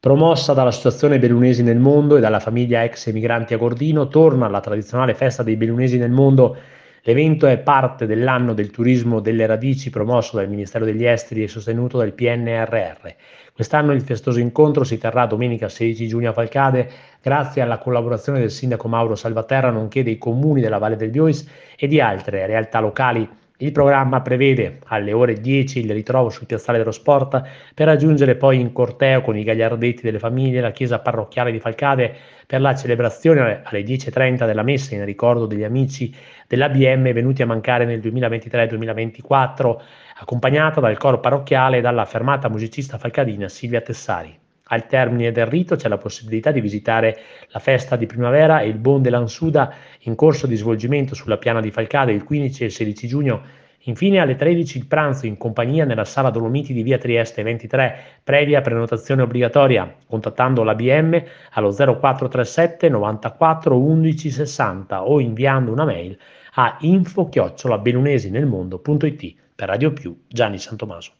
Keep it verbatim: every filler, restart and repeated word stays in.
Promossa dall'Associazione Bellunesi nel Mondo e dalla famiglia ex emigranti a Gordino, torna la tradizionale festa dei Bellunesi nel mondo. L'evento è parte dell'anno del turismo delle radici promosso dal Ministero degli Esteri e sostenuto dal P N R R. Quest'anno il festoso incontro si terrà domenica sedici giugno a Falcade, grazie alla collaborazione del sindaco Mauro Salvaterra, nonché dei comuni della Valle del Viois e di altre realtà locali. Il programma prevede alle ore dieci il ritrovo sul piazzale dello sport per raggiungere poi in corteo con i gagliardetti delle famiglie la chiesa parrocchiale di Falcade per la celebrazione alle dieci e trenta della messa in ricordo degli amici dell'A B M venuti a mancare nel duemilaventitré-duemilaventiquattro, accompagnata dal coro parrocchiale e dalla fermata musicista falcadina Silvia Tessari. Al termine del rito c'è la possibilità di visitare la festa di primavera e il Bon dell'Ansuda in corso di svolgimento sulla piana di Falcade il quindici e il sedici giugno. Infine alle tredici il pranzo in compagnia nella sala Dolomiti di via Trieste ventitré, previa prenotazione obbligatoria, contattando l'A B M allo zero quattro tre sette novantaquattro undici sessanta o inviando una mail a info chiocciola belunesinelmondo punto it. Per Radio Più, Gianni Santomaso.